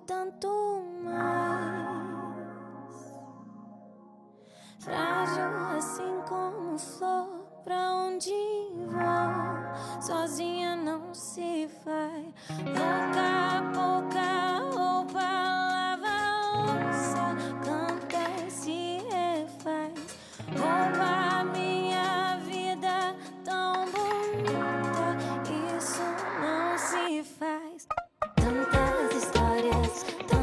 tanto mais. Frágil assim como flor, pra onde vou? Sozinha não se vai. Louca, pouca roupa, lava louça, canta e se refaz. Rouba minha vida tão bonita, isso não se faz. Tantas histórias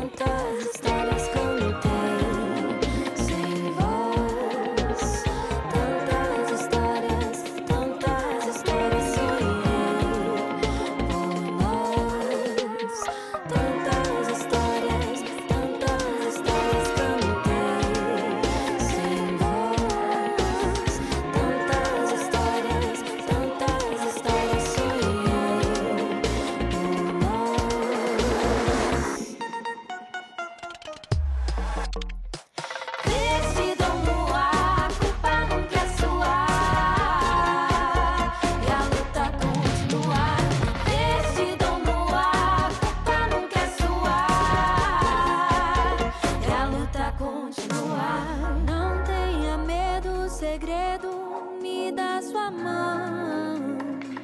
contei sem voz. Tantas histórias sonhei por nós. Tantas histórias contei sem voz. Tantas histórias sonhei por nós. Vestidão no ar, a culpa nunca é sua e a luta continuar. Vestidão no ar, a culpa nunca é sua e a luta continuar. Não tenha medo, segredo, me dá sua mão.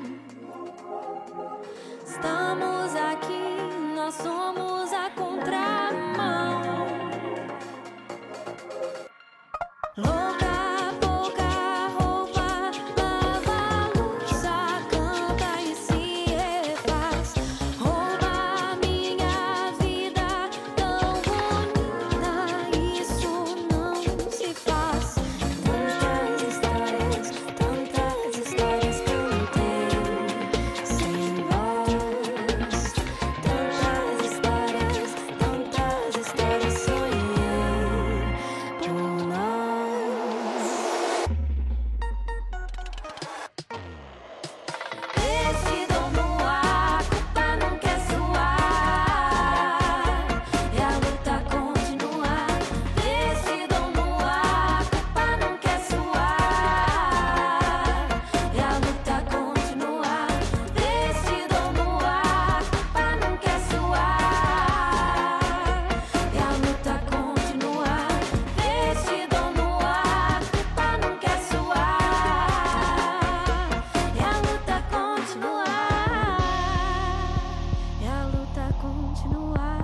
Estamos aqui, nós somos a contramão. Louca, pouca roupa, lava a louça, canta e se refaz. Rouba minha vida tão bonita, isso não se faz. Tantas histórias contei sem voz. Tantas histórias sonhei por nós. Vestidão no ar, a culpa nunca é sua e a luta continuar. Vestidão no ar, a culpa nunca é sua e a luta continuar. Vestidão no ar, a culpa nunca é sua e a luta continuar. Vestidão no ar, a culpa nunca é sua e a luta continuar. E a luta continuar.